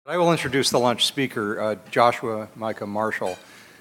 I will introduce the lunch speaker, Joshua Micah Marshall,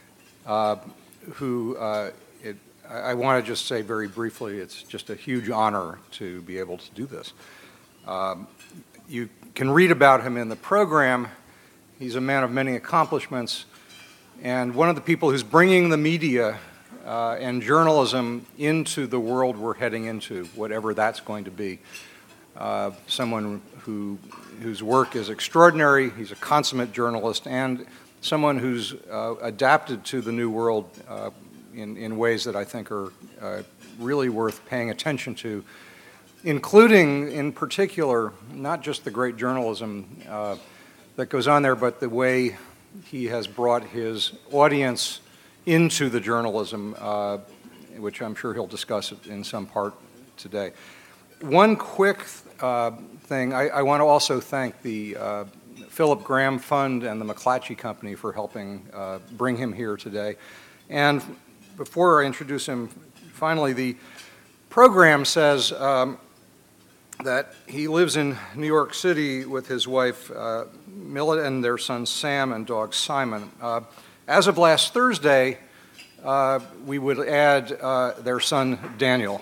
who I want to just say very briefly, it's just a huge honor to be able to do this. You can read about him in the program. He's a man of many accomplishments, and one of the people who's bringing the media and journalism into the world we're heading into, whatever that's going to be. Someone whose work is extraordinary. He's a consummate journalist and someone who's adapted to the new world in ways that I think are really worth paying attention to, including, in particular, not just the great journalism that goes on there, but the way he has brought his audience into the journalism, which I'm sure he'll discuss in some part today. One quick thing, I want to also thank the Philip Graham Fund and the McClatchy Company for helping bring him here today. And before I introduce him, finally, the program says that he lives in New York City with his wife, Milla, and their son, Sam, and dog, Simon. As of last Thursday, we would add their son, Daniel.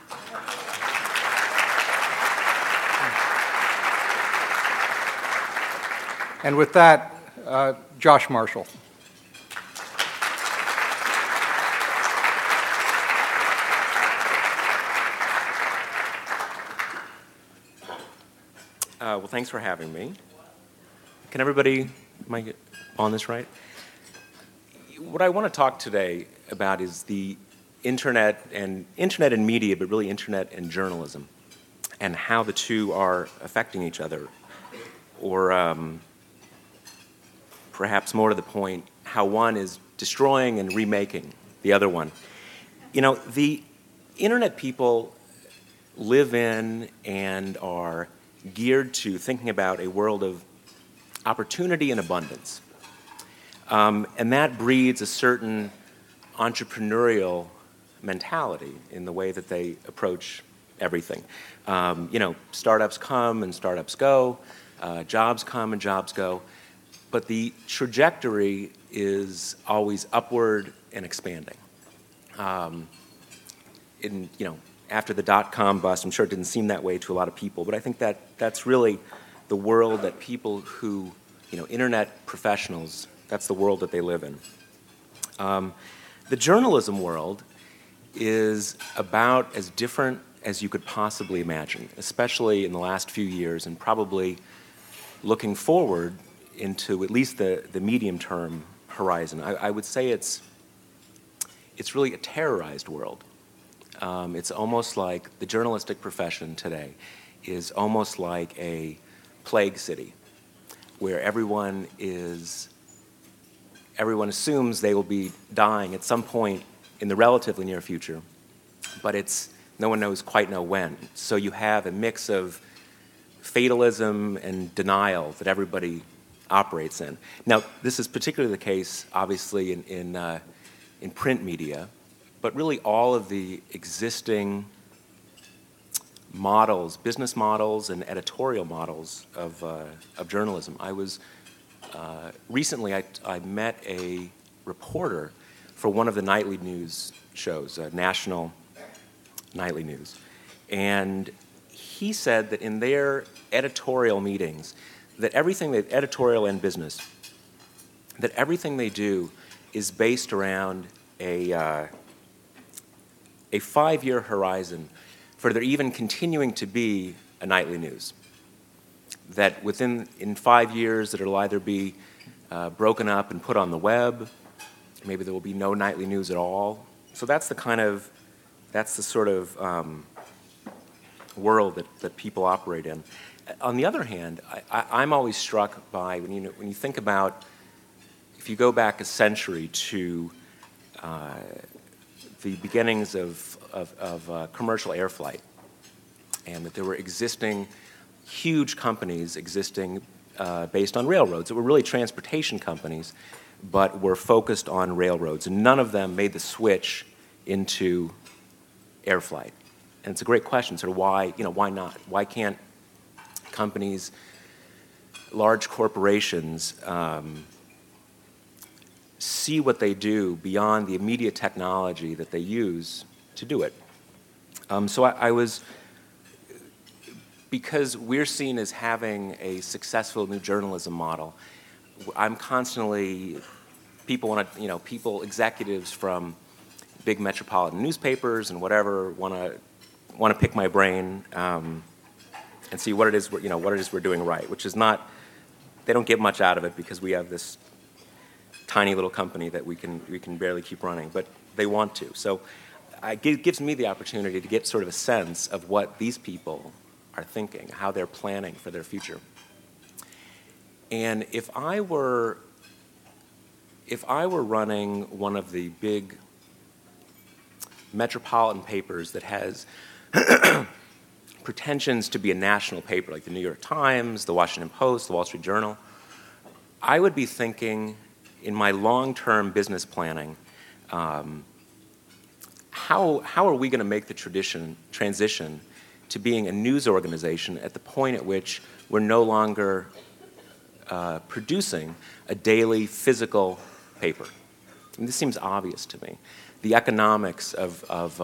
And with that, Josh Marshall. Well, thanks for having me. Can everybody, am I on this right? What I want to talk today about is the internet and media, but really internet and journalism, and how the two are affecting each other, or perhaps more to the point, how one is destroying and remaking the other one. You know, the internet people live in and are geared to thinking about a world of opportunity and abundance. And that breeds a certain entrepreneurial mentality in the way that they approach everything. Startups come and startups go, jobs come and jobs go, but the trajectory is always upward and expanding. After the dot-com bust, I'm sure it didn't seem that way to a lot of people, but I think that's really the world that people who, internet professionals, that's the world that they live in. The journalism world is about as different as you could possibly imagine, especially in the last few years, and probably looking forward into at least the medium-term horizon. I would say it's really a terrorized world. It's almost like the journalistic profession today is almost like a plague city, where everyone assumes they will be dying at some point in the relatively near future, but no one knows quite when. So you have a mix of fatalism and denial that everybody operates in. Now, this is particularly the case, obviously, in print media, but really all of the existing models, business models and editorial models of journalism. Recently I met a reporter for one of the nightly news shows, national nightly news, and he said that in their editorial meetings, that editorial and business, that everything they do is based around a 5-year horizon for there even continuing to be a nightly news. That in 5 years, that it'll either be broken up and put on the web, maybe there will be no nightly news at all. So that's the sort of world that people operate in. On the other hand, I'm always struck by when you think about, if you go back a century to the beginnings of commercial air flight, and that there were huge companies existing based on railroads. That were really transportation companies, but were focused on railroads, and none of them made the switch into air flight. And it's a great question, sort of why not? Why can't companies large corporations see what they do beyond the immediate technology that they use to do it. So I was, because we're seen as having a successful new journalism model, I'm constantly, people want to, people, executives from big metropolitan newspapers and whatever want to pick my brain and see what it is we're doing right, which is not, they don't get much out of it because we have this tiny little company that we can barely keep running, but they want to. So it gives me the opportunity to get sort of a sense of what these people are thinking, how they're planning for their future. And if I were running one of the big metropolitan papers that has pretensions to be a national paper, like the New York Times, the Washington Post, the Wall Street Journal, I would be thinking in my long-term business planning, how are we going to make the transition to being a news organization at the point at which we're no longer producing a daily physical paper? And this seems obvious to me. The economics of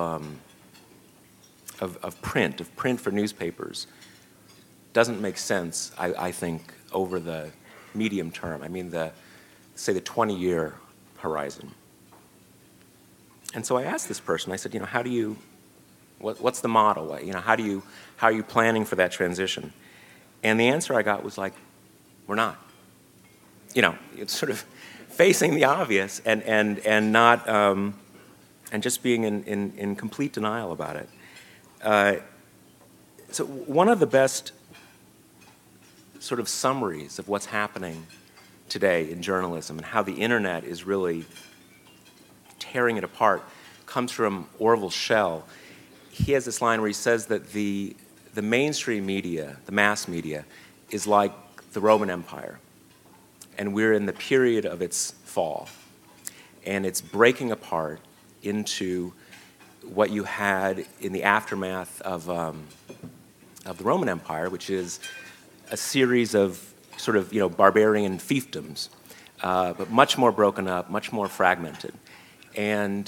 print for newspapers doesn't make sense, I think, over the medium term. I mean, say the 20-year horizon. And so I asked this person, I said, what's the model? How are you planning for that transition? And the answer I got was like, we're not. It's sort of facing the obvious and not and just being in complete denial about it. So one of the best sort of summaries of what's happening today in journalism and how the internet is really tearing it apart comes from Orville Schell. He has this line where he says that the mainstream media, the mass media, is like the Roman Empire, and we're in the period of its fall, and it's breaking apart into what you had in the aftermath of the Roman Empire, which is a series of sort of barbarian fiefdoms, but much more broken up, much more fragmented, and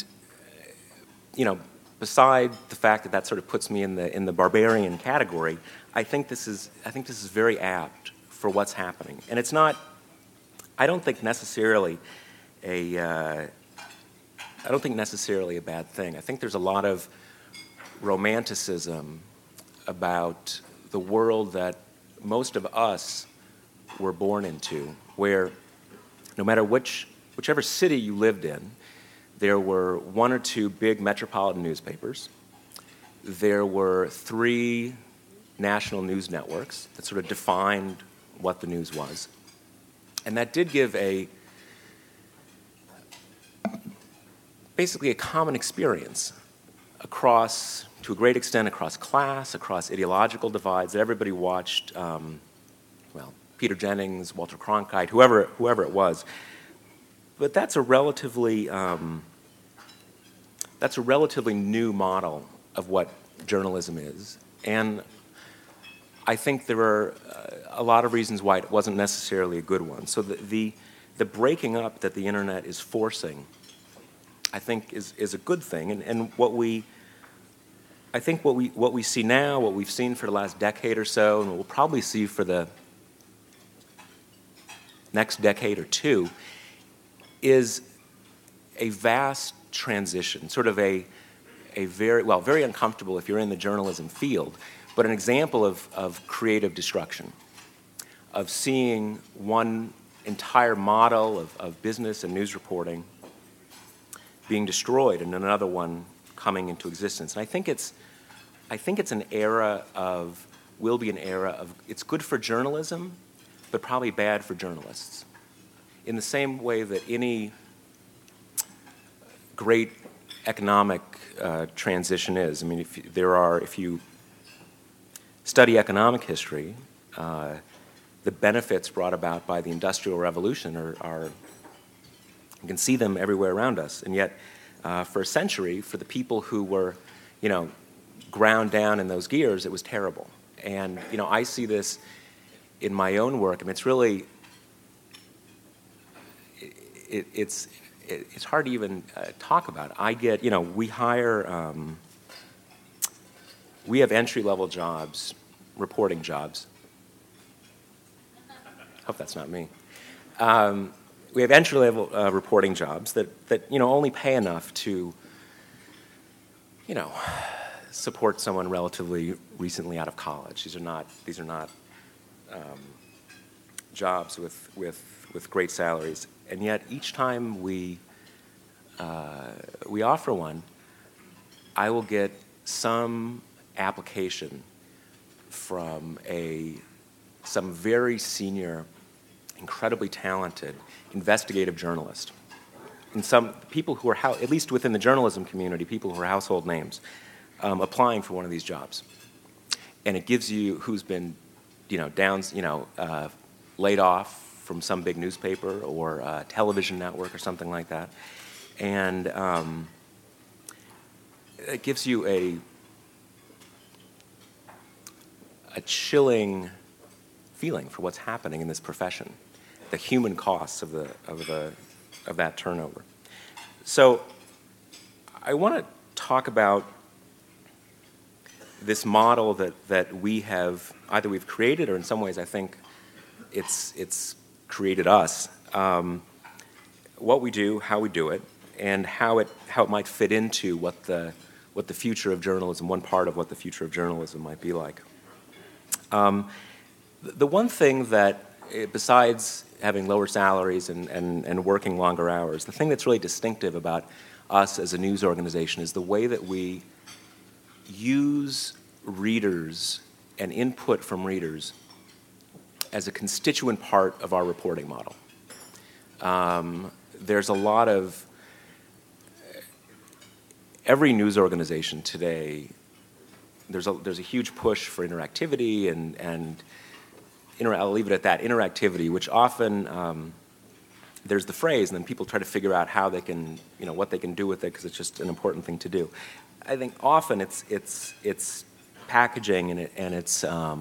beside the fact that sort of puts me in the barbarian category, I think this is very apt for what's happening, and it's not. I don't think necessarily a bad thing. I think there's a lot of romanticism about the world that most of us were born into, where no matter whichever city you lived in, there were one or two big metropolitan newspapers. There were 3 national news networks that sort of defined what the news was. And that did give basically a common experience across, to a great extent, across class, across ideological divides. Everybody watched, Peter Jennings, Walter Cronkite, whoever it was. But that's a relatively new model of what journalism is, and I think there are a lot of reasons why it wasn't necessarily a good one. So the breaking up that the internet is forcing, I think, is a good thing, and what we see now, what we've seen for the last decade or so, and what we'll probably see for the next decade or two, is a vast transition, sort of a very uncomfortable if you're in the journalism field, but an example of creative destruction, of seeing one entire model of business and news reporting being destroyed and another one coming into existence. And I think it's an era will be an era of, it's good for journalism, but probably bad for journalists. In the same way that any great economic transition is. I mean, if you study economic history, the benefits brought about by the Industrial Revolution are you can see them everywhere around us. And yet, for a century, for the people who were, ground down in those gears, it was terrible. And I see this in my own work, I mean, it's really, it's hard to even talk about. I get, we hire, we have entry-level jobs, reporting jobs. Hope that's not me. We have entry-level reporting jobs that only pay enough to, support someone relatively recently out of college. These are not jobs with great salaries, and yet each time we offer one, I will get some application from some very senior, incredibly talented investigative journalist, and some people who are, at least within the journalism community, people who are household names, applying for one of these jobs. And it gives you who's been, laid off from some big newspaper or television network or something like that. And it gives you a chilling feeling for what's happening in this profession, the human costs of that turnover. So I want to talk about this model that we have, either we've created or in some ways I think it's created us. What we do, how we do it, and how it might fit into what the future of journalism, one part of what the future of journalism might be like. The one thing that, besides having lower salaries and working longer hours, the thing that's really distinctive about us as a news organization is the way that we use readers and input from readers as a constituent part of our reporting model. There's a lot of, every news organization today, there's a huge push for interactivity and I'll leave it at that, interactivity, which often there's the phrase, and then people try to figure out how they can, what they can do with it because it's just an important thing to do. I think often it's packaging and it's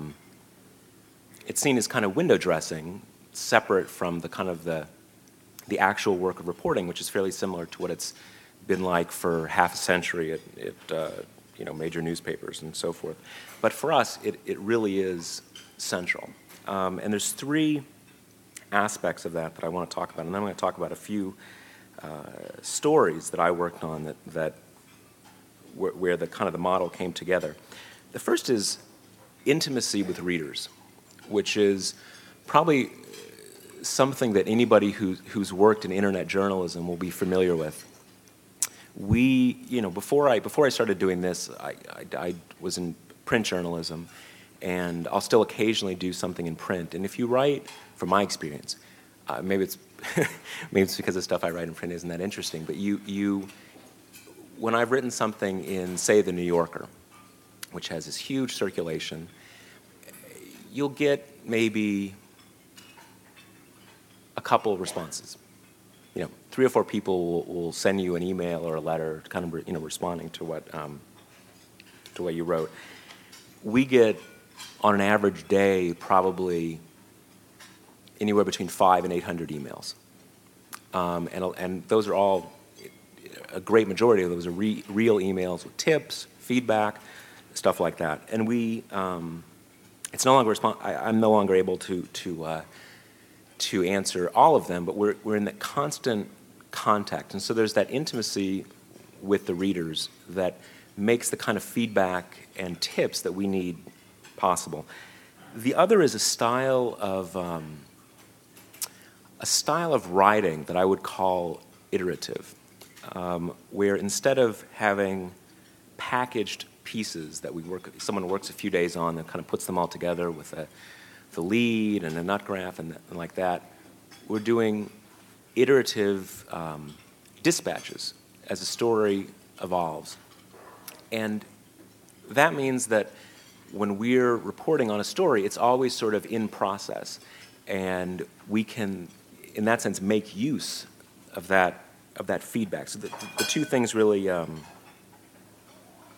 seen as kind of window dressing, separate from the kind of the actual work of reporting, which is fairly similar to what it's been like for half a century at major newspapers and so forth. But for us, it really is central. And there's three aspects of that I want to talk about, and then I'm going to talk about a few stories that I worked on where the kind of the model came together. The first is intimacy with readers, which is probably something that anybody who's worked in internet journalism will be familiar with. We, before I started doing this, I was in print journalism, and I'll still occasionally do something in print. And if you write, from my experience, maybe it's because the stuff I write in print isn't that interesting, but when I've written something in, say, The New Yorker, which has this huge circulation, you'll get maybe a couple of responses. 3 or 4 people will send you an email or a letter, kind of responding to what you wrote. We get, on an average day, probably anywhere between 500 and 800 emails, and those are all, a great majority of those are real emails with tips, feedback, stuff like that. And it's no longer I'm no longer able to answer all of them, but we're in that constant contact, and so there's that intimacy with the readers that makes the kind of feedback and tips that we need possible. The other is a style of writing that I would call iterative, where instead of having packaged pieces that someone works a few days on and kind of puts them all together with the lead and a nut graph and like that, we're doing iterative dispatches as a story evolves. And that means that when we're reporting on a story, it's always sort of in process, and we can, in that sense, make use of that feedback. So the two things really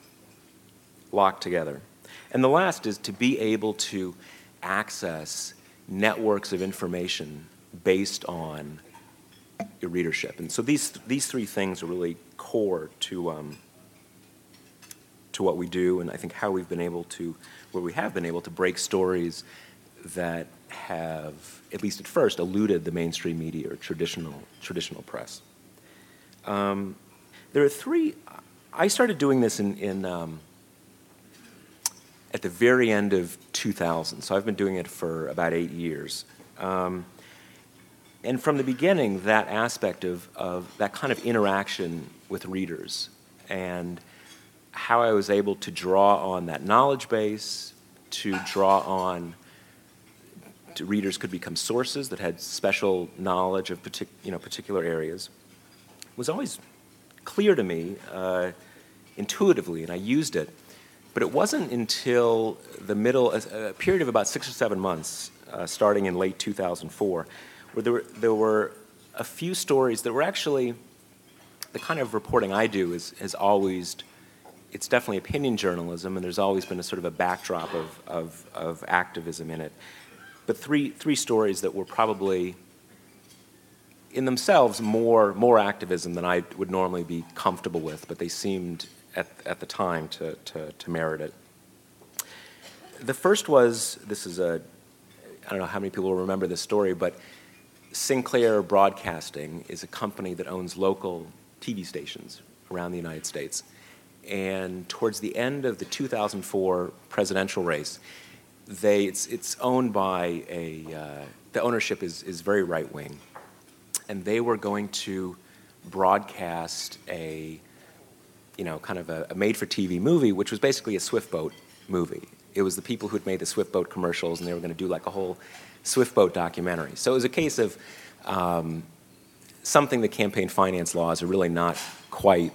lock together. And the last is to be able to access networks of information based on your readership. And so these three things are really core to what we do, and I think how we've been able to, where we have been able to break stories that have, at least at first, eluded the mainstream media or traditional press. There are three. I started doing this at the very end of 2000, so I've been doing it for about 8 years. And from the beginning, that aspect of that kind of interaction with readers and how I was able to draw on that knowledge base, to draw on, readers could become sources that had special knowledge of particular areas, was always clear to me intuitively, and I used it. But it wasn't until the middle, a period of about 6 or 7 months, starting in late 2004, where there were a few stories that were actually, the kind of reporting I do has always, it's definitely opinion journalism, and there's always been a sort of a backdrop of activism in it. But three stories that were probably, in themselves, more activism than I would normally be comfortable with, but they seemed at the time to merit it. The first was, I don't know how many people will remember this story, but Sinclair Broadcasting is a company that owns local TV stations around the United States. And towards the end of the 2004 presidential race, it's owned by the ownership is very right-wing. And they were going to broadcast a made-for-TV movie, which was basically a Swift boat movie. It was the people who'd made the Swift boat commercials, and they were going to do like a whole Swift boat documentary. So it was a case of something the campaign finance laws are really not quite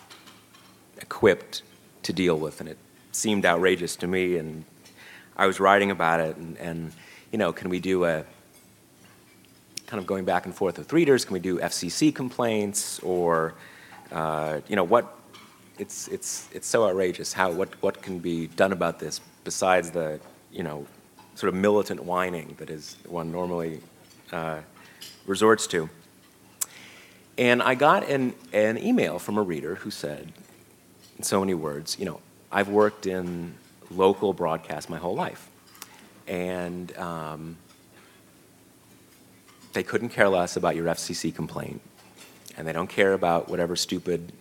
equipped to deal with, and it seemed outrageous to me, and I was writing about it, and can we do a, kind of going back and forth with readers, can we do FCC complaints, or, what, it's so outrageous, what can be done about this besides the, sort of militant whining that is one normally resorts to. And I got an email from a reader who said, in so many words, I've worked in local broadcast my whole life, and they couldn't care less about your FCC complaint, and they don't care about whatever stupid,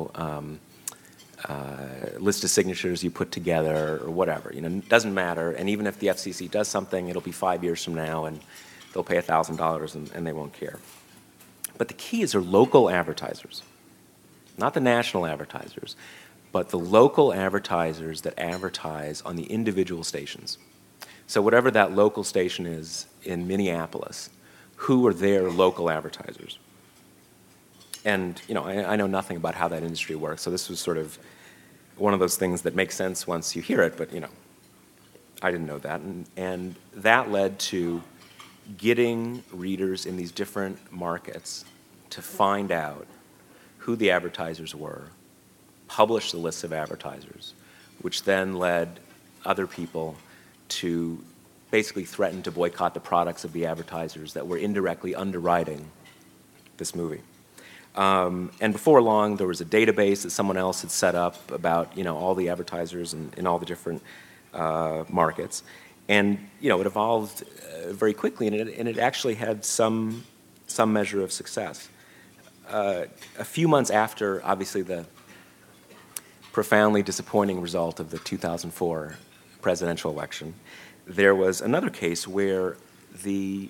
list of signatures you put together or whatever. It doesn't matter. And even if the FCC does something, it'll be 5 years from now, and they'll pay $1,000, and they won't care. But the key is they're local advertisers, not the national advertisers, but the local advertisers that advertise on the individual stations. So whatever that local station is in Minneapolis, who are their local advertisers? And, I know nothing about how that industry works, so this was sort of one of those things that makes sense once you hear it, but, I didn't know that. And that led to getting readers in these different markets to find out who the advertisers were, publish the lists of advertisers, which then led other people to basically threaten to boycott the products of the advertisers that were indirectly underwriting this movie. And before long, there was a database that someone else had set up about all the advertisers in all the different markets, and it evolved very quickly, and it actually had some measure of success. A few months after, obviously, the profoundly disappointing result of the 2004 presidential election, there was another case where the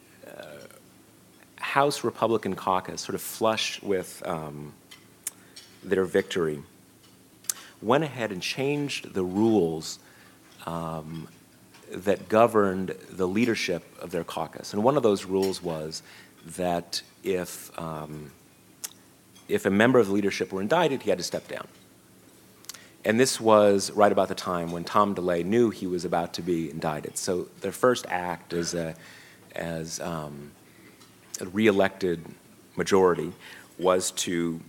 House Republican caucus, sort of flush with their victory, went ahead and changed the rules that governed the leadership of their caucus. And one of those rules was that if a member of the leadership were indicted, he had to step down. And this was right about the time when Tom DeLay knew he was about to be indicted. So their first act as a re-elected majority was to,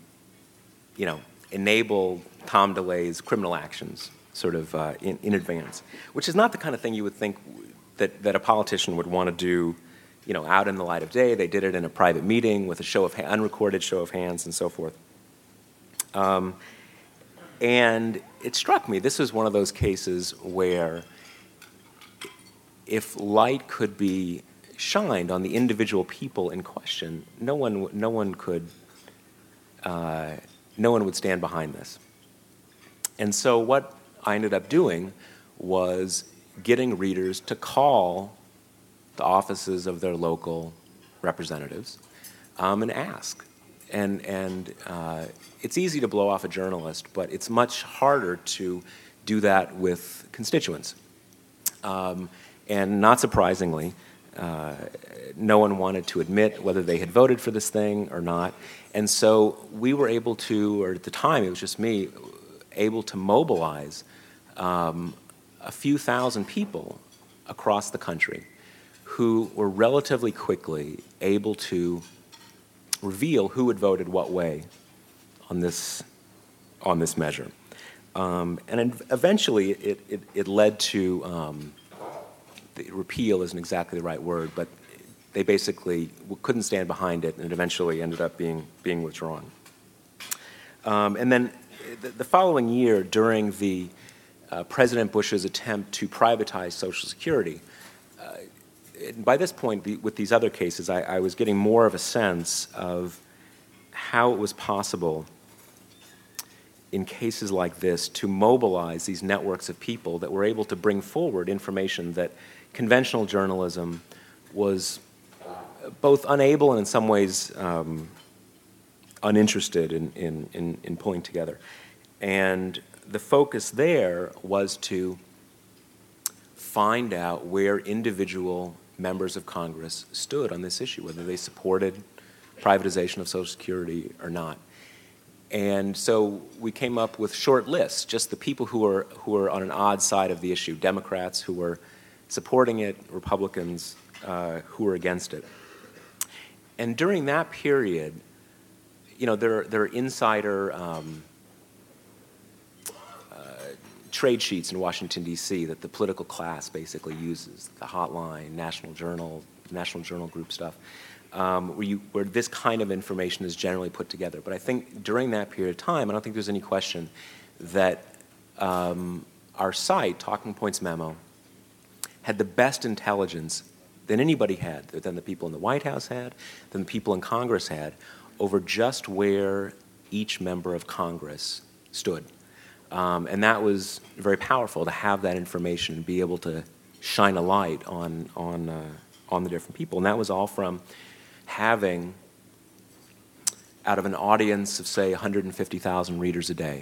enable Tom DeLay's criminal actions sort of in advance, which is not the kind of thing you would think that a politician would want to do, out in the light of day. They did it in a private meeting with a unrecorded show of hands and so forth. And it struck me, this was one of those cases where if light could be shined on the individual people in question, no one would stand behind this. And so what I ended up doing was getting readers to call the offices of their local representatives and ask. And it's easy to blow off a journalist, but it's much harder to do that with constituents. And not surprisingly, no one wanted to admit whether they had voted for this thing or not. And so we were able to, or at the time it was just me, able to mobilize a few thousand people across the country who were relatively quickly able to reveal who had voted what way on this measure. And eventually it led to, the repeal isn't exactly the right word, but they basically couldn't stand behind it, and it eventually ended up being withdrawn. And then the following year, during the President Bush's attempt to privatize Social Security, by this point, with these other cases, I was getting more of a sense of how it was possible in cases like this to mobilize these networks of people that were able to bring forward information that conventional journalism was both unable and in some ways uninterested in pulling together. And the focus there was to find out where individual members of Congress stood on this issue, whether they supported privatization of Social Security or not. And so we came up with short lists, just the people who were on an odd side of the issue, Democrats who were supporting it, Republicans who were against it. And during that period, there are insider trade sheets in Washington, D.C. that the political class basically uses, the Hotline, National Journal Group stuff, where this kind of information is generally put together. But I think during that period of time, I don't think there's any question that our site, Talking Points Memo, had the best intelligence than anybody had, than the people in the White House had, than the people in Congress had, over just where each member of Congress stood. And that was very powerful to have that information and be able to shine a light on the different people. And that was all from having, out of an audience of, say, 150,000 readers a day,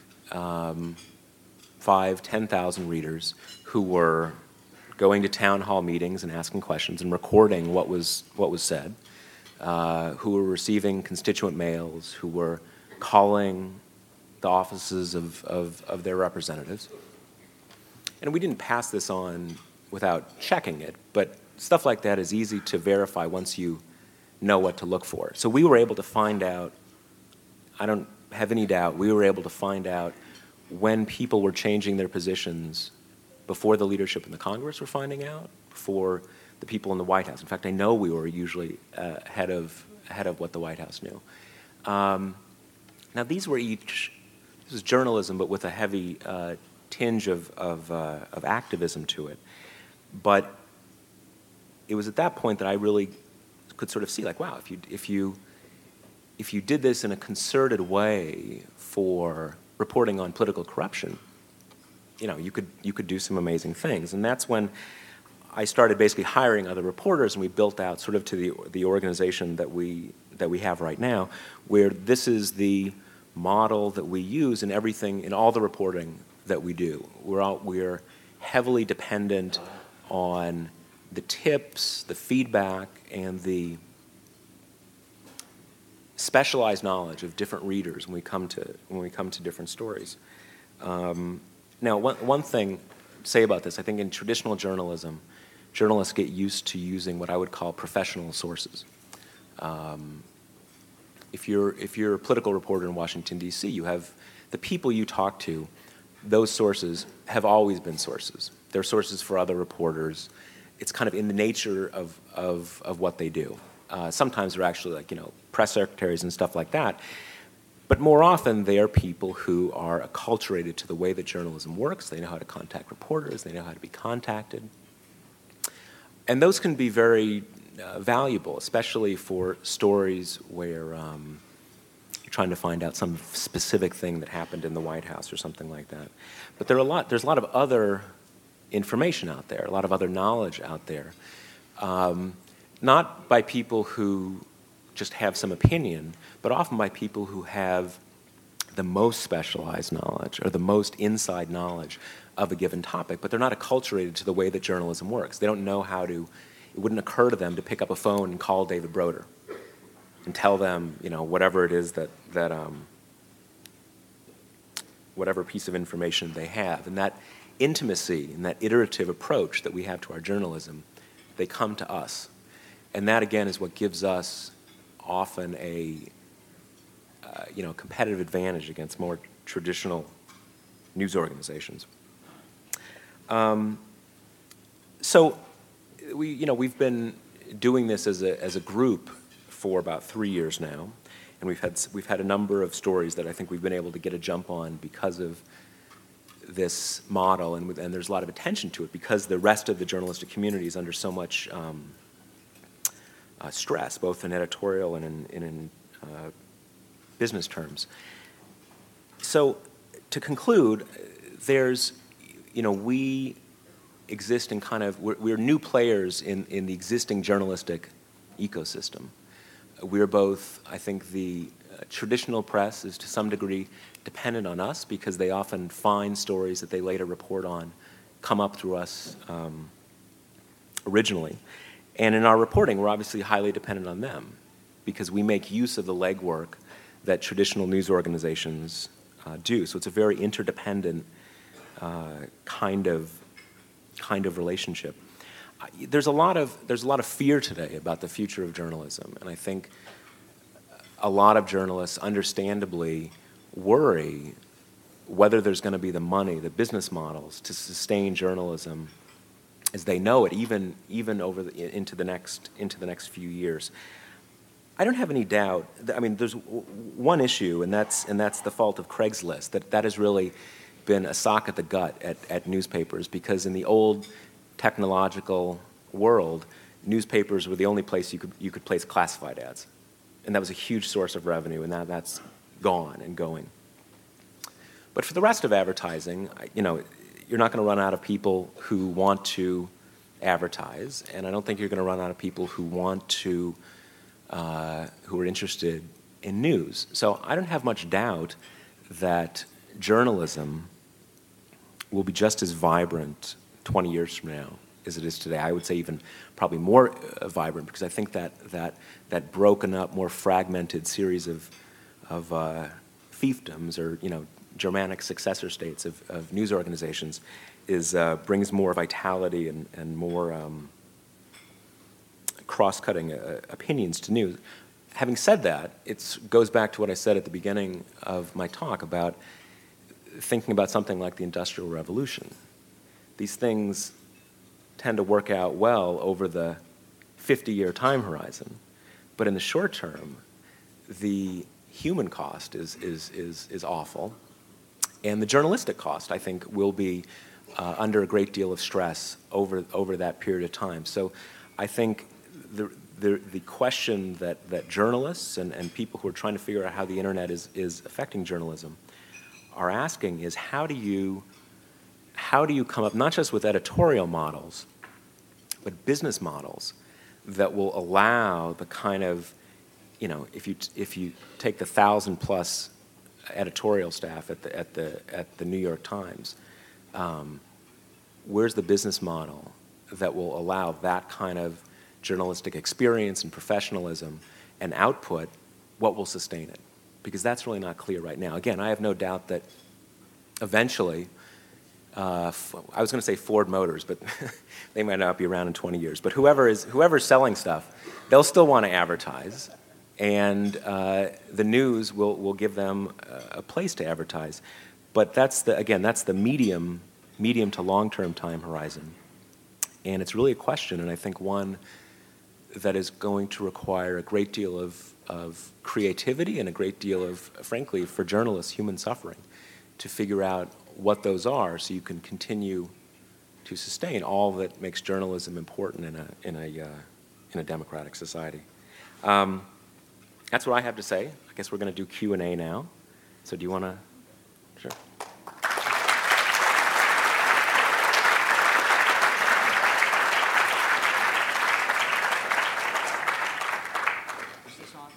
10,000 readers who were going to town hall meetings and asking questions and recording what was said, who were receiving constituent mails, who were calling the offices of their representatives. And we didn't pass this on without checking it, but stuff like that is easy to verify once you know what to look for. So we were able to find out, I don't have any doubt, we were able to find out when people were changing their positions before the leadership in the Congress were finding out, before the people in the White House. In fact, I know we were usually ahead of what the White House knew. Now these were this was journalism, but with a heavy tinge of activism to it. But it was at that point that I really could sort of see, like, wow, if you did this in a concerted way for reporting on political corruption, you could do some amazing things. And that's when I started basically hiring other reporters, and we built out sort of to the organization that we have right now, where this is the model that we use in everything, in all the reporting that we do. We're heavily dependent on the tips, the feedback, and the specialized knowledge of different readers when we come to different stories. Now, one thing to say about this, I think in traditional journalism, journalists get used to using what I would call professional sources. If you're a political reporter in Washington, D.C., you have the people you talk to, those sources have always been sources. They're sources for other reporters. it's kind of in the nature of what they do. Sometimes they're actually like, press secretaries and stuff like that. But more often, they are people who are acculturated to the way that journalism works. They know how to contact reporters. They know how to be contacted. And those can be very valuable, especially for stories where you're trying to find out some specific thing that happened in the White House or something like that. But there's a lot of other information out there, a lot of other knowledge out there, not by people who just have some opinion, but often by people who have the most specialized knowledge or the most inside knowledge of a given topic, but they're not acculturated to the way that journalism works. They don't know how to, it wouldn't occur to them to pick up a phone and call David Broder and tell them, whatever it is that whatever piece of information they have. And that intimacy and that iterative approach that we have to our journalism, they come to us. And that, again, is what gives us often a competitive advantage against more traditional news organizations. So we've been doing this as a group for about 3 years now, and we've had a number of stories that I think we've been able to get a jump on because of this model, and there's a lot of attention to it because the rest of the journalistic community is under so much stress, both in editorial and in business terms. So, to conclude, we exist in we're new players in the existing journalistic ecosystem. We're both, I think, the traditional press is to some degree dependent on us because they often find stories that they later report on come up through us originally. And in our reporting, we're obviously highly dependent on them because we make use of the legwork that traditional news organizations do. So it's a very interdependent kind of relationship. There's a lot of fear today about the future of journalism, and I think a lot of journalists understandably worry whether there's going to be the money, the business models to sustain journalism as they know it, even into the next few years. I don't have any doubt. I mean, there's one issue, and that's the fault of Craigslist. That has really been a sock at the gut at newspapers because in the old technological world, newspapers were the only place you could place classified ads, and that was a huge source of revenue, and now that's gone and going. But for the rest of advertising, you're not going to run out of people who want to advertise, and I don't think you're going to run out of people who want to, who are interested in news. So I don't have much doubt that journalism will be just as vibrant 20 years from now as it is today. I would say even probably more vibrant because I think that broken up, more fragmented series of fiefdoms or Germanic successor states of news organizations brings more vitality and more cross-cutting opinions to news. Having said that, it goes back to what I said at the beginning of my talk about thinking about something like the Industrial Revolution. These things tend to work out well over the 50-year time horizon, but in the short term, the human cost is awful, and the journalistic cost, I think, will be under a great deal of stress over that period of time. So I think the question that journalists and people who are trying to figure out how the internet is affecting journalism are asking is how do you come up not just with editorial models, but business models that will allow the kind of, if you take the 1,000+ editorial staff at the New York Times, where's the business model that will allow that kind of journalistic experience and professionalism and output? What will sustain it? Because that's really not clear right now. Again, I have no doubt that eventually, I was going to say Ford Motors, but they might not be around in 20 years. But whoever's selling stuff, they'll still want to advertise, and the news will give them a place to advertise. But that's the medium to long-term time horizon. And it's really a question, and I think one that is going to require a great deal of creativity and a great deal of, frankly, for journalists, human suffering, to figure out what those are so you can continue to sustain all that makes journalism important in a democratic society. That's what I have to say. I guess we're going to do Q&A now. So do you want to? Sure. Is this on?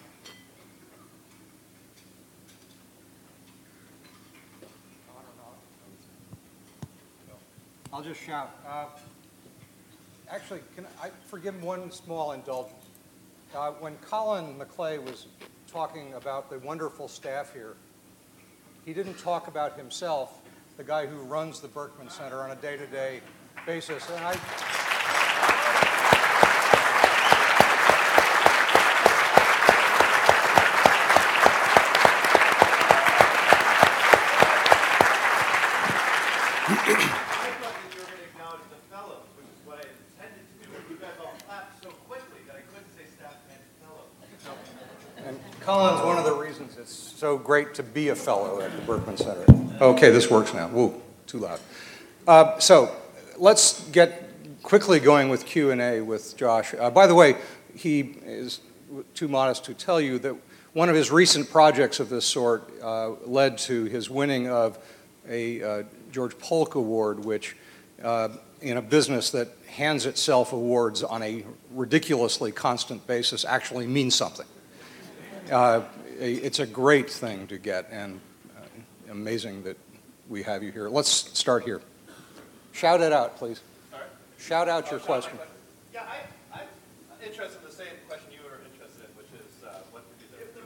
I'll just shout. Actually, can I forgive one small indulgence? When Colin McClay was talking about the wonderful staff here, he didn't talk about himself, the guy who runs the Berkman Center on a day-to-day basis. And Colin's one of the reasons it's so great to be a fellow at the Berkman Center. Okay, this works now. Whoa, too loud. So let's get quickly going with Q&A with Josh. By the way, he is too modest to tell you that one of his recent projects of this sort led to his winning of a George Polk Award, which in a business that hands itself awards on a ridiculously constant basis actually means something. It's a great thing to get, and amazing that we have you here. Let's start here. Shout it out, please. All right. Shout out your question. Yeah, I'm interested in the same question you were interested in, which is what to do there. Give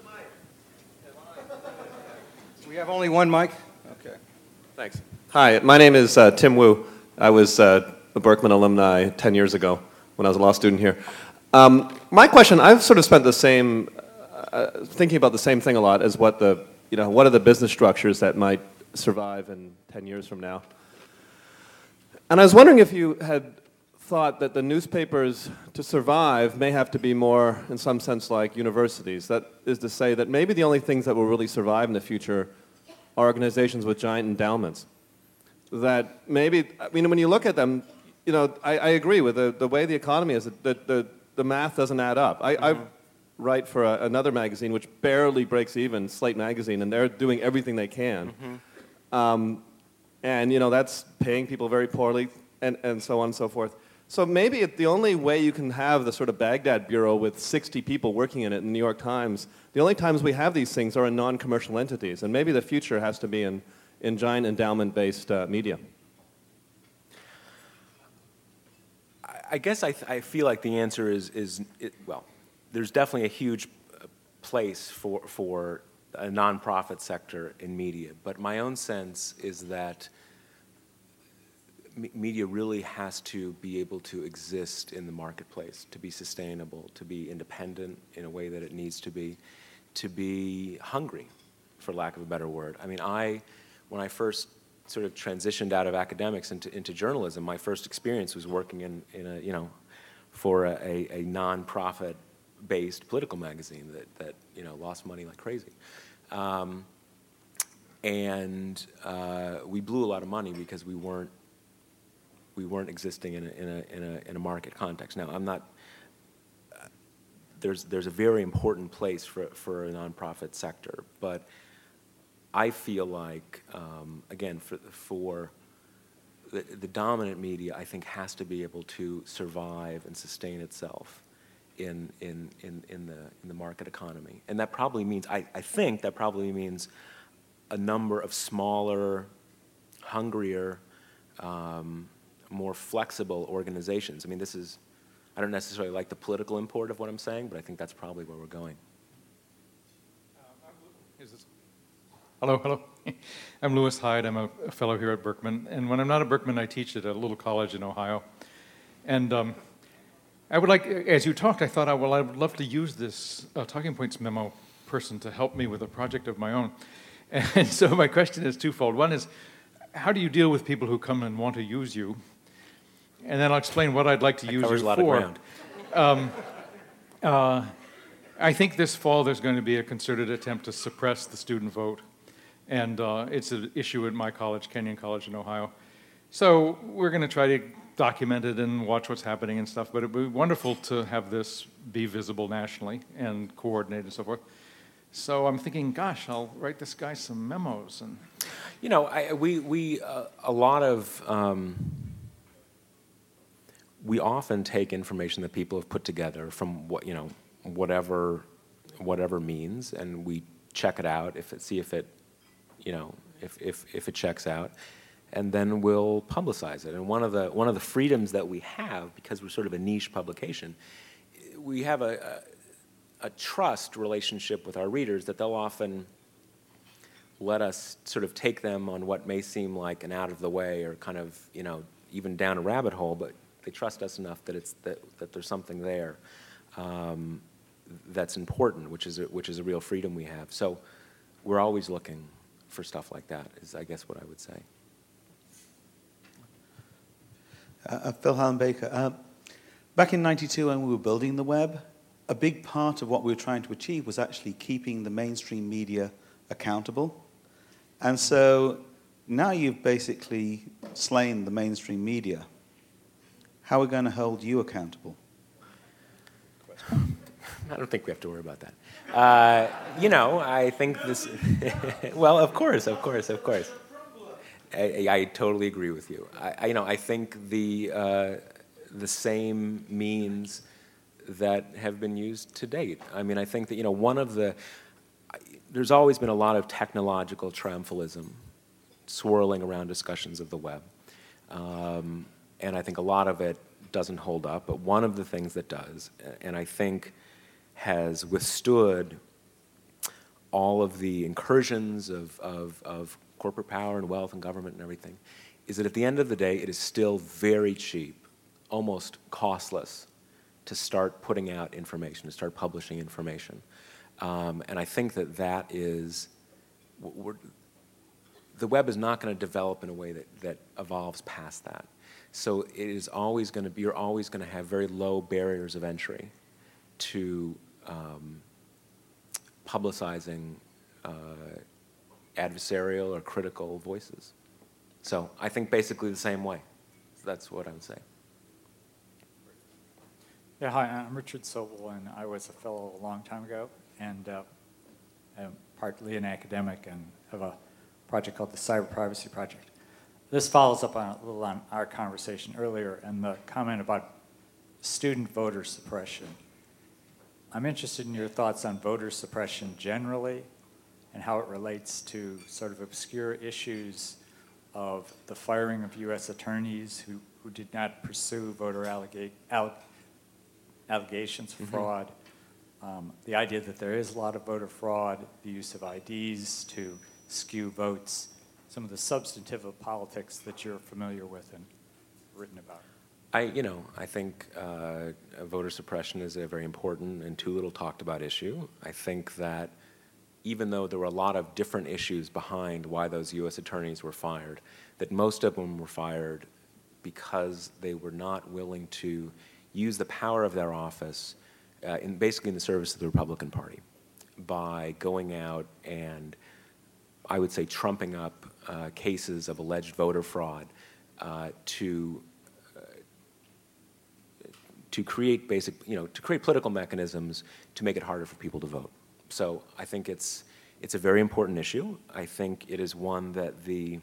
the mic. We have only one mic? Okay. Thanks. Hi, my name is Tim Wu. I was a Berkman alumni 10 years ago when I was a law student here. My question, I've sort of spent the same thinking about the same thing a lot as what are the business structures that might survive in 10 years from now. And I was wondering if you had thought that the newspapers, to survive, may have to be more, in some sense, like universities. That is to say that maybe the only things that will really survive in the future are organizations with giant endowments. That maybe, I mean, when you look at them, I agree with the way the economy is, that the math doesn't add up. I write for another magazine which barely breaks even, Slate Magazine, and they're doing everything they can. And that's paying people very poorly, and so on and so forth. So maybe the only way you can have the sort of Baghdad Bureau with 60 people working in it in the New York Times, the only times we have these things are in non-commercial entities, and maybe the future has to be in giant endowment-based media. I guess I feel like the answer is well, there's definitely a huge place for a nonprofit sector in media, but my own sense is that media really has to be able to exist in the marketplace, to be sustainable, to be independent in a way that it needs to be hungry, for lack of a better word. I mean, when I first sort of transitioned out of academics into journalism, my first experience was working for a nonprofit-based political magazine that lost money like crazy, and we blew a lot of money because we weren't existing in a market context. Now, I'm not. There's a very important place for a nonprofit sector, but I feel like, again, for the dominant media, I think has to be able to survive and sustain itself in the market economy, and that probably means I think that probably means a number of smaller, hungrier, more flexible organizations. I mean, I don't necessarily like the political import of what I'm saying, but I think that's probably where we're going. Hello. I'm Louis Hyde. I'm a fellow here at Berkman. And when I'm not at Berkman, I teach at a little college in Ohio. And I would like, as you talked, I thought, I would love to use this Talking Points memo person to help me with a project of my own. And so my question is twofold. One is, how do you deal with people who come and want to use you? and then I'll explain what I'd like to use Covers it a lot of for. ground. I think this fall there's going to be a concerted attempt to suppress the student vote, and it's an issue at my college, Kenyon College in Ohio. So we're going to try to document it and watch what's happening and stuff, but it would be wonderful to have this be visible nationally and coordinated and so forth. So I'm thinking, gosh, I'll write this guy some memos. And You know, a lot of, we often take information that people have put together from whatever means, and we check it out, see if it, if it checks out, and then we'll publicize it. And one of the freedoms that we have, because we're sort of a niche publication, we have a trust relationship with our readers that they'll often let us sort of take them on what may seem like an out of the way or kind of, even down a rabbit hole, but they trust us enough that there's something there that's important, which is a real freedom we have. So we're always looking for stuff like that, is I guess what I would say. Phil Hallenbaker. Back in '92 when we were building the web, a big part of what we were trying to achieve was actually keeping the mainstream media accountable. And so now you've basically slain the mainstream media. How are we going to hold you accountable? I don't think we have to worry about that. I think this... well, of course. I totally agree with you. I think the same means that have been used to date. I mean, I think that, there's always been a lot of technological triumphalism swirling around discussions of the web. And I think a lot of it doesn't hold up, but one of the things that does, and I think has withstood all of the incursions of corporate power and wealth and government and everything, is that at the end of the day, it is still very cheap, almost costless, to start putting out information, to start publishing information. And I think that is, the web is not going to develop in a way that evolves past that. So it is always going to be, you're always going to have very low barriers of entry to publicizing adversarial or critical voices. So I think basically the same way. That's what I would say. Yeah, hi, I'm Richard Sobel, and I was a fellow a long time ago, and I'm partly an academic and have a project called the Cyber Privacy Project. This follows up a little on our conversation earlier and the comment about student voter suppression. I'm interested in your thoughts on voter suppression generally and how it relates to sort of obscure issues of the firing of U.S. attorneys who did not pursue voter allegations of fraud, the idea that there is a lot of voter fraud, the use of IDs to skew votes, some of the substantive of politics that you're familiar with and written about. I think voter suppression is a very important and too little talked about issue. I think that even though there were a lot of different issues behind why those U.S. attorneys were fired, that most of them were fired because they were not willing to use the power of their office basically in the service of the Republican Party by going out and, I would say, trumping up cases of alleged voter fraud to create to create political mechanisms to make it harder for people to vote. So I think it's a very important issue. I think it is one that the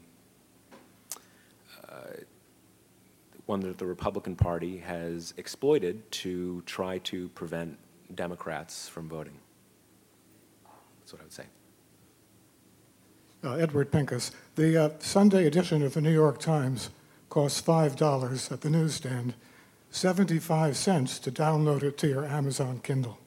Republican Party has exploited to try to prevent Democrats from voting. That's what I would say. Edward Pincus. The Sunday edition of the New York Times costs $5 at the newsstand, 75 cents to download it to your Amazon Kindle.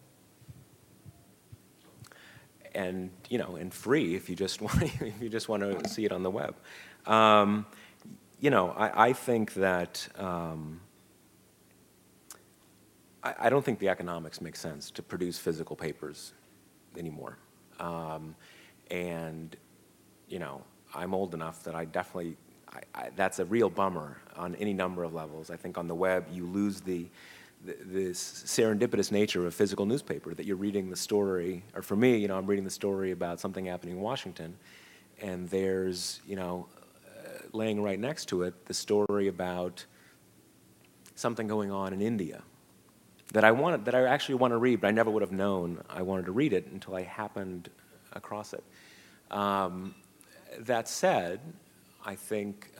And and free if you just want to see it on the web. I think that I don't think the economics make sense to produce physical papers anymore. And I'm old enough that that's a real bummer on any number of levels. I think on the web you lose this serendipitous nature of a physical newspaper, that you're reading the story, or for me, I'm reading the story about something happening in Washington, and there's, laying right next to it, the story about something going on in India that I actually want to read, but I never would have known I wanted to read it until I happened across it. That said, I think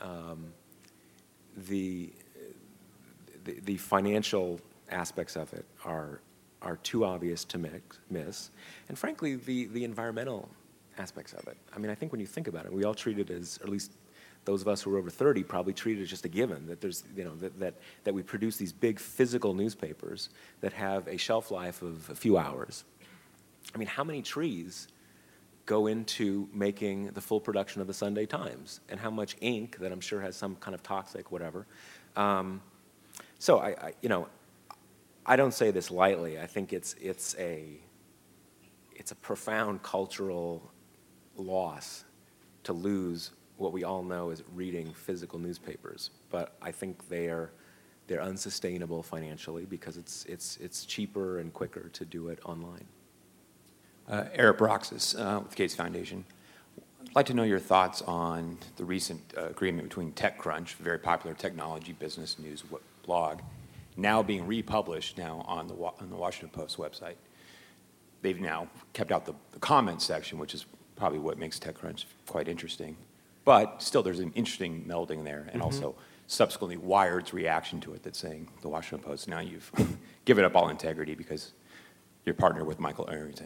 the financial aspects of it are too obvious to miss, and frankly, the environmental aspects of it. I mean, I think when you think about it, we all treat it as, or at least those of us who are over 30 probably treat it as just a given that there's, that we produce these big physical newspapers that have a shelf life of a few hours. I mean, how many trees go into making the full production of the Sunday Times, and how much ink that I'm sure has some kind of toxic whatever. So I don't say this lightly. I think it's a profound cultural loss to lose what we all know is reading physical newspapers. But I think they're unsustainable financially because it's cheaper and quicker to do it online. Eric Broxis with Gates Foundation. I'd like to know your thoughts on the recent agreement between TechCrunch, a very popular technology business news blog, now being republished now on the Washington Post website. They've now kept out the comments section, which is probably what makes TechCrunch quite interesting. But still, there's an interesting melding there, and also subsequently Wired's reaction to it that's saying, the Washington Post, now you've given up all integrity because you're partnered with Michael Arrington.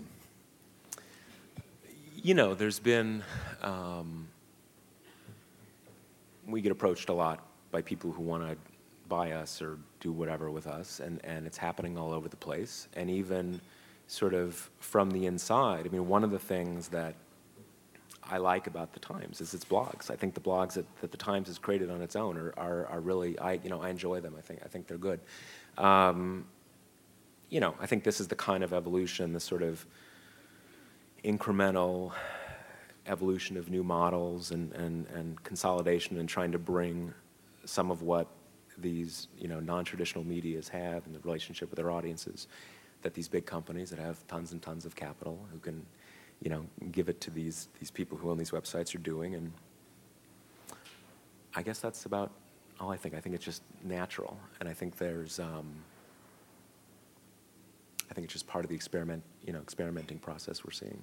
There's been, we get approached a lot by people who want to buy us or do whatever with us, and it's happening all over the place. And even sort of from the inside, I mean, one of the things that I like about the Times is its blogs. I think the blogs that the Times has created on its own are really, I enjoy them. I think they're good. I think this is the kind of evolution, this sort of incremental evolution of new models and consolidation, and trying to bring some of what these non-traditional medias have in the relationship with their audiences, that these big companies that have tons and tons of capital who can give it to these people who own these websites are doing. And I guess that's about all I think. I think it's just natural, and I think there's I think it's just part of the experimenting process we're seeing.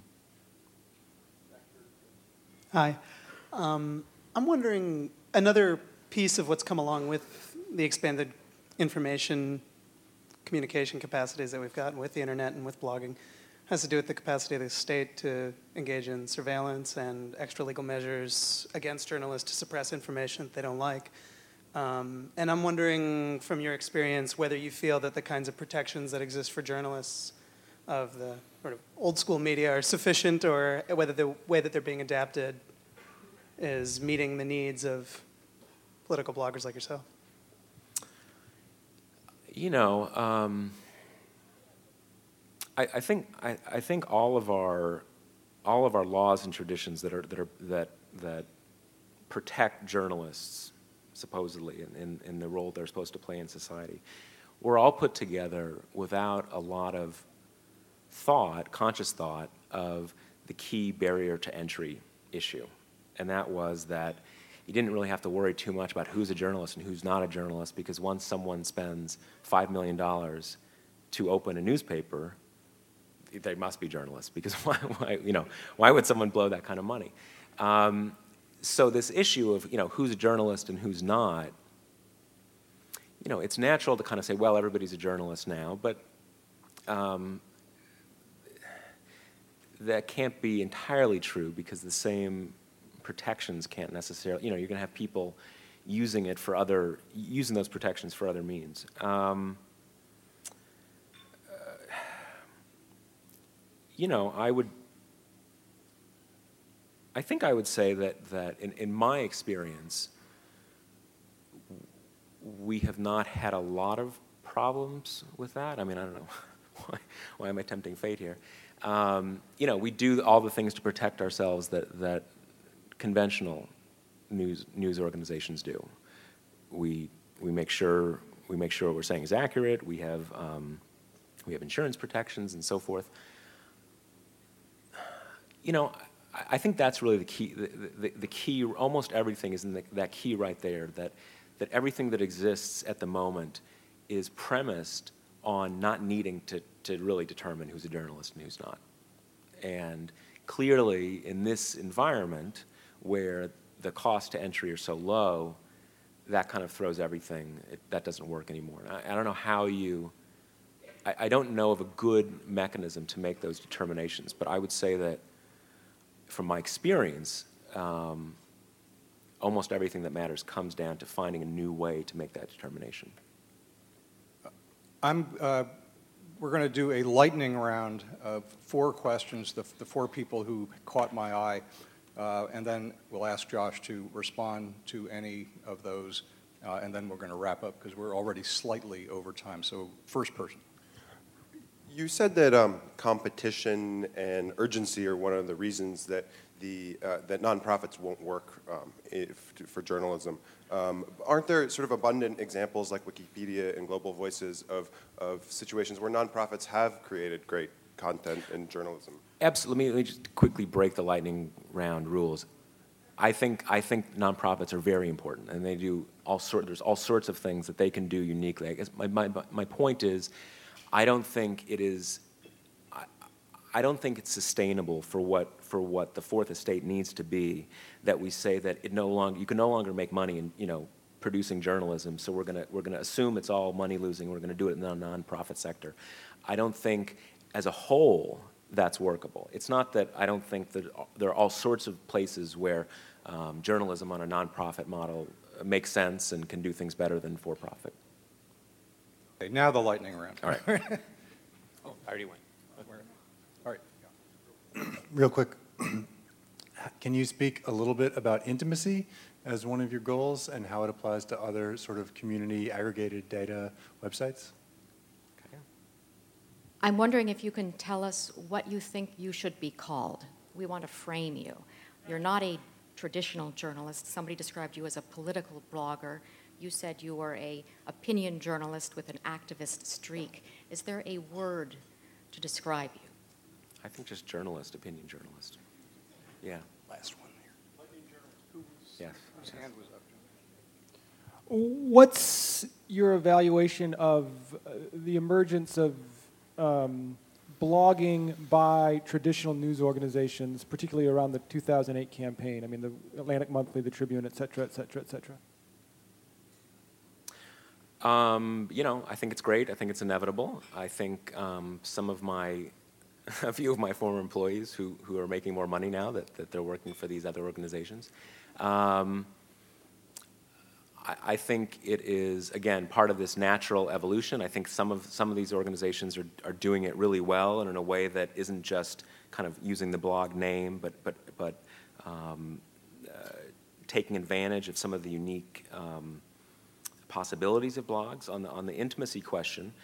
Hi. I'm wondering, another piece of what's come along with the expanded information communication capacities that we've gotten with the internet and with blogging has to do with the capacity of the state to engage in surveillance and extra legal measures against journalists to suppress information that they don't like. And I'm wondering, from your experience, whether you feel that the kinds of protections that exist for journalists of the sort of old school media are sufficient, or whether the way that they're being adapted is meeting the needs of political bloggers like yourself. I think all of our laws and traditions that protect journalists, supposedly in the role they're supposed to play in society, were all put together without a lot of conscious thought of the key barrier to entry issue, and that was that you didn't really have to worry too much about who's a journalist and who's not a journalist, because once someone spends $5 million to open a newspaper, they must be journalists, because why would someone blow that kind of money? So this issue of who's a journalist and who's not, it's natural to kind of say, well, everybody's a journalist now, but that can't be entirely true, because the same protections can't necessarily, you're going to have people using those protections for other means. I think I would say that in my experience, we have not had a lot of problems with that. I mean, I don't know. Why am I tempting fate here? We do all the things to protect ourselves that conventional news organizations do. We make sure what we're saying is accurate. We have insurance protections and so forth. I think that's really the key. The key, almost everything is in that key right there, that everything that exists at the moment is premised on not needing to really determine who's a journalist and who's not. And clearly, in this environment where the cost to entry are so low, that kind of throws everything. That doesn't work anymore. I don't know how I don't know of a good mechanism to make those determinations, but I would say that from my experience, almost everything that matters comes down to finding a new way to make that determination. We're going to do a lightning round of 4 questions, the 4 people who caught my eye, and then we'll ask Josh to respond to any of those, and then we're going to wrap up because we're already slightly over time. So first person. You said that competition and urgency are one of the reasons that that nonprofits won't work for journalism. Aren't there sort of abundant examples like Wikipedia and Global Voices of situations where nonprofits have created great content in journalism? Absolutely. Let me just quickly break the lightning round rules. I think nonprofits are very important, and they do there's all sorts of things that they can do uniquely. I guess my point is, I don't think it's sustainable for what the Fourth Estate needs to be, that we say that you can no longer make money in producing journalism. So we're gonna assume it's all money losing. We're gonna do it in the nonprofit sector. I don't think as a whole that's workable. It's not that I don't think that there are all sorts of places where journalism on a nonprofit model makes sense and can do things better than for profit. Okay, now the lightning round. All right. Oh, I already went. All right. Real quick, can you speak a little bit about intimacy as one of your goals and how it applies to other sort of community aggregated data websites? Okay. I'm wondering if you can tell us what you think you should be called. We want to frame you. You're not a traditional journalist. Somebody described you as a political blogger. You said you were an opinion journalist with an activist streak. Is there a word to describe you? I think just journalist, opinion journalist. Yeah. Last one here. Yes. Whose hand was up? What's your evaluation of the emergence of blogging by traditional news organizations, particularly around the 2008 campaign? I mean, the Atlantic Monthly, the Tribune, et cetera, et cetera, et cetera. I think it's great. I think it's inevitable. I think a few of my former employees who are making more money now that they're working for these other organizations. I think it is, again, part of this natural evolution. I think some of these organizations are doing it really well and in a way that isn't just kind of using the blog name, but taking advantage of some of the unique possibilities of blogs. On the intimacy question,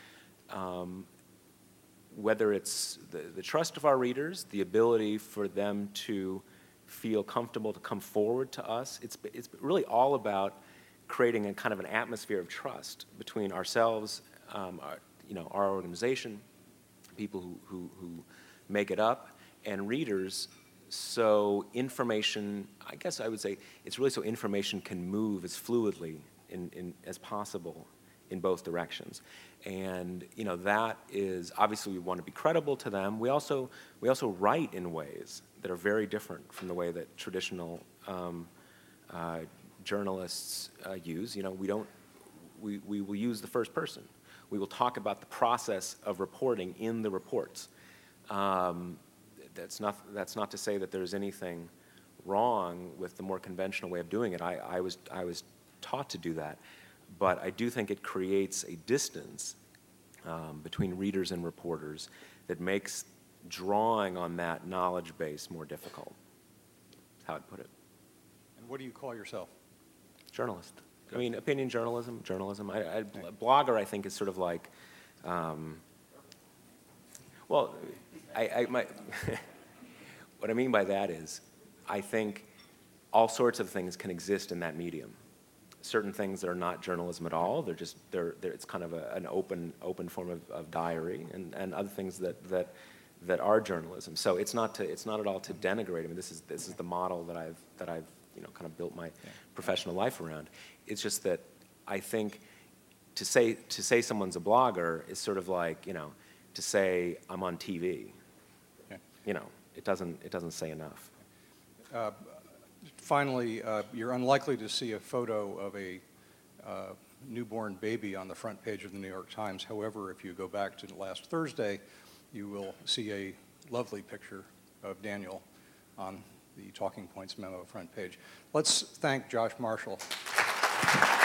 whether it's the trust of our readers, the ability for them to feel comfortable to come forward to us, it's really all about creating a kind of an atmosphere of trust between ourselves, our organization, people who make it up, and readers. So information, I guess I would say, it's really so information can move as fluidly as possible in both directions. And that is, obviously we want to be credible to them. We also write in ways that are very different from the way that traditional journalists use. We will use the first person. We will talk about the process of reporting in the reports. That's not to say that there's anything wrong with the more conventional way of doing it. I was taught to do that, but I do think it creates a distance between readers and reporters that makes drawing on that knowledge base more difficult. That's how I'd put it. And what do you call yourself? Journalist. I mean, opinion journalism. Blogger, I think, is sort of like, what I mean by that is, I think all sorts of things can exist in that medium. Certain things that are not journalism at all, it's kind of an open form of diary, and other things that are journalism. So it's not at all to denigrate. I mean, this is the model that I've kind of built my professional life around. It's just that I think to say someone's a blogger is sort of like, to say I'm on TV. Okay. It doesn't say enough. Finally, you're unlikely to see a photo of a newborn baby on the front page of the New York Times. However, if you go back to last Thursday, you will see a lovely picture of Daniel on the Talking Points memo front page. Let's thank Josh Marshall.